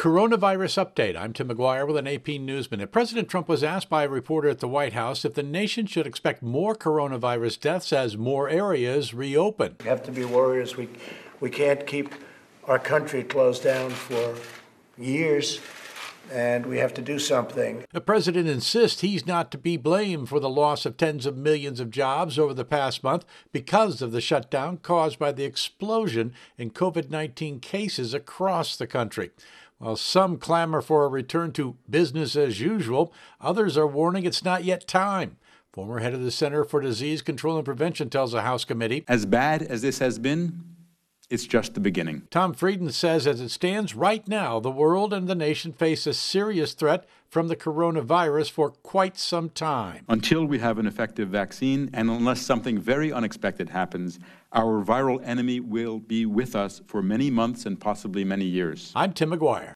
Coronavirus update. I'm Tim McGuire with an AP News Minute. President Trump was asked by a reporter at the White House if the nation should expect more coronavirus deaths as more areas reopen. We have to be warriors. We can't keep our country closed down for years, and we have to do something. The president insists he's not to be blamed for the loss of tens of millions of jobs over the past month because of the shutdown caused by the explosion in COVID-19 cases across the country. While some clamor for a return to business as usual, others are warning it's not yet time. Former head of the Center for Disease Control and Prevention tells a House committee, as bad as this has been, it's just the beginning. Tom Frieden says as it stands right now, the world and the nation face a serious threat from the coronavirus for quite some time. Until we have an effective vaccine, and unless something very unexpected happens, our viral enemy will be with us for many months and possibly many years. I'm Tim McGuire.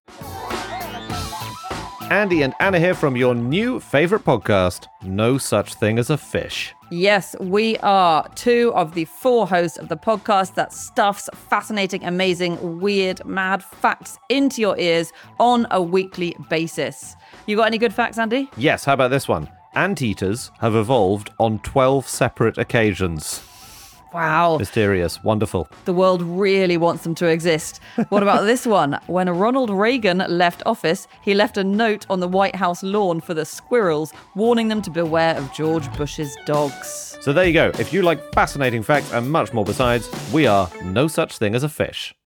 Andy and Anna here from your new favorite podcast, No Such Thing as a Fish. Yes, we are two of the four hosts of the podcast that stuffs fascinating, amazing, weird, mad facts into your ears on a weekly basis. You got any good facts, Andy? Yes, how about this one? Anteaters have evolved on 12 separate occasions. Wow. Mysterious. Wonderful. The world really wants them to exist. What about this one? When Ronald Reagan left office, he left a note on the White House lawn for the squirrels, warning them to beware of George Bush's dogs. So there you go. If you like fascinating facts and much more besides, we are No Such Thing as a Fish.